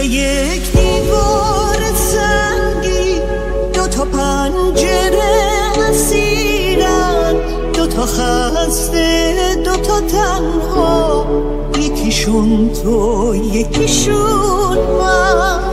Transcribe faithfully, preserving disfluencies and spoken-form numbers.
یک دیوار سنگی دو تا پنجره اسیرن، دو تا خسته دو تا تنها، یکیشون تو یکیشون من.